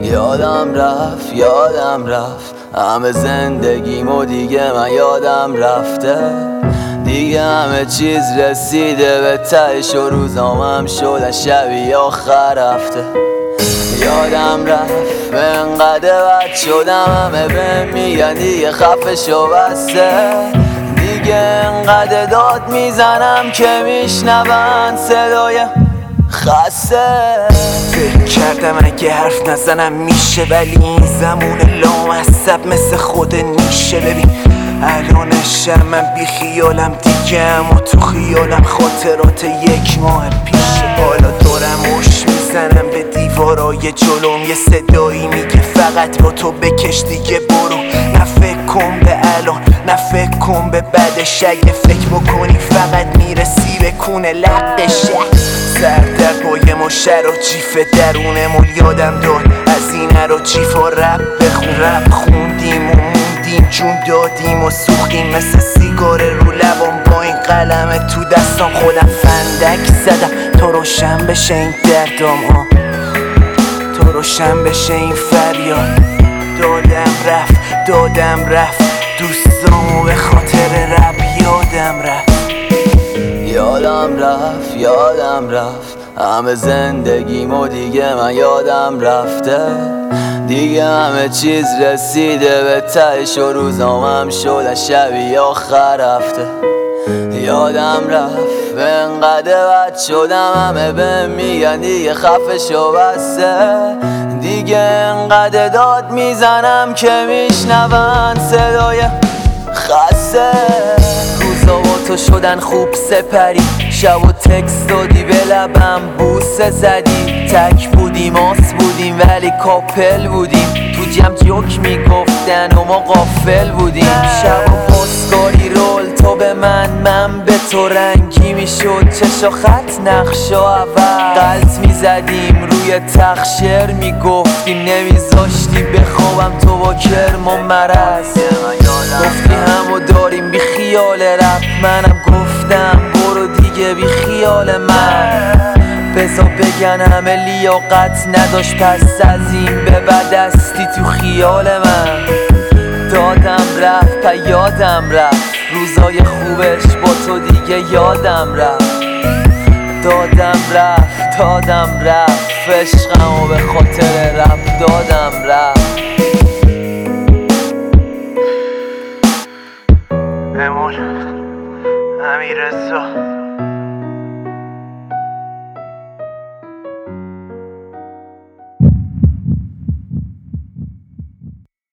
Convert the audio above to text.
یادم رفت همه زندگیمو دیگه من یادم رفته، دیگه همه چیز رسیده به تهش و روزامم شدن شبیه آخر هفته. یادم رفت به انقدر بد شدم همه بهم میگن دیگه خفه شو بسته، دیگه انقدر داد میزنم که میشنون صدای خسته. فکر کردم اگه حرف نزنم میشه، ولی این زمون لامصب مثل خود نیشه. ببین الانش من بی خیالم دیگه، اما تو خیالم خاطرات یک ماه پیشه. حالا دارم اوش میزنم به دیوارای جلوم، یه صدایی میگه فقط با تو بکش دیگه برو. نه فکر کن به الان نه فکر کن به بعدش، اگه فکر بکنی فقط میرسی به کونه لقشه. سردرگای ما شر و جیف درونمون یادم داد از اینه رو جیف و رپ خوندیم و موندیم، جون دادیم و سوختیم مثل سیگار رو لبام. با این قلم تو دستام خودم فندک زدم تا روشن بشه این دردام، تا روشن بشه این فریاد. دادم رفت دوستامو به خاطر رپ یادم رفت. یادم رفت همه زندگیمو دیگه من یادم رفته، دیگه همه چیز رسیده به تهش و روزامم شدن شبیه آخر هفته. یادم رفت به انقدر بد شدم همه بهم میگن دیگه خفه شو بسته، دیگه انقدر داد میزنم که میشنون صدای خسته. روزا با تو شدن خوب سپری، شب و تکست دادی به لبم بوسه زدی، تک بودیم آس بودیم ولی کاپل بودیم، تو جمع جوک میگفتن و ما غافل بودیم. شب و پاسکاری رول تو به من به تو رنگی میشد چشا خط نقشا اول غلط میزدیم روی تخت شعر میگفتیم، نمیذاشتی بخوابم تو با کرم و مرز. گفتی همو داریم بی خیال رپ، منم گفتم برو دیگه بی خیال من. بذار بگن همه لیاقت نداشت پس از این به بعد استی تو خیال من. دادم رفت یادم رفت روزای خوبش با تو دیگه یادم رفت. دادم رفت عشقمو به خاطر رپ دادم رفت. امون امیررضا